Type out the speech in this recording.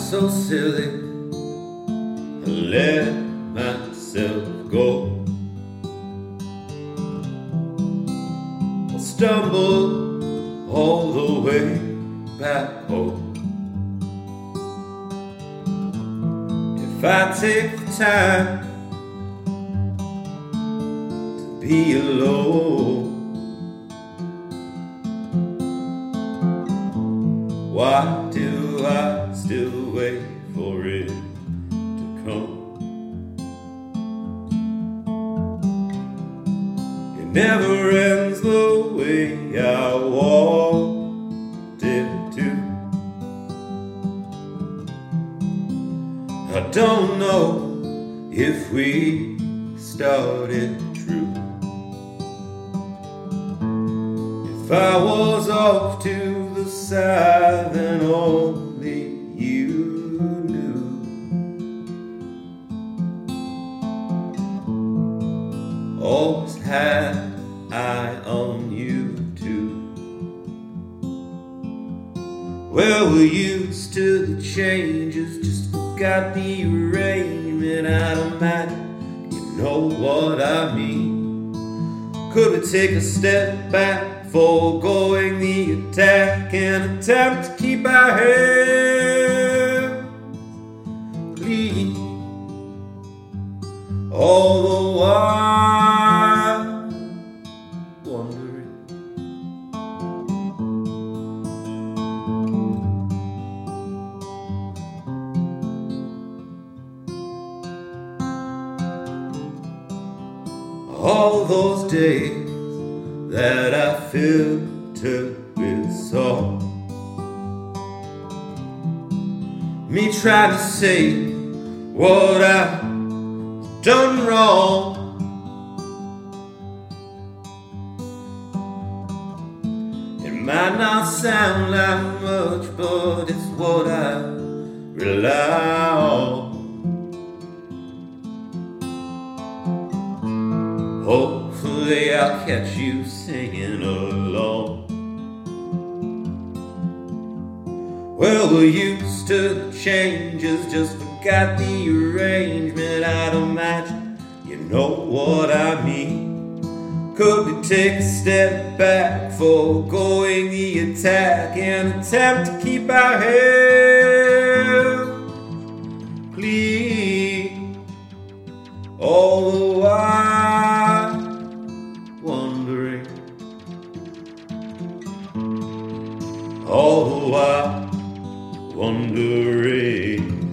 so silly, I let myself go. I'll stumble all the way back home. If I take the time to be alone, why do I still wait for it to come? It never ends the way I want it to. I don't know if we started true. If I was off to the side, then only you knew. Always had an eye on you too. Well, we're used to the changes, just forgot the arrangement. I'd imagine you know what I mean. Could we take a step back, foregoing the attack, and attempt to keep our heads clean, all the while wondering. All those days that I filtered with salt, me trying to say what I've done wrong. It might not sound like much, but it's what I rely on. Hopefully I'll catch you singing along. Well, we're used to the changes, just forgot the arrangement. I'd imagine you know what I mean. Could we take a step back, foregoing the attack, and attempt to keep our heads clean, all the while wondering, all the while wondering.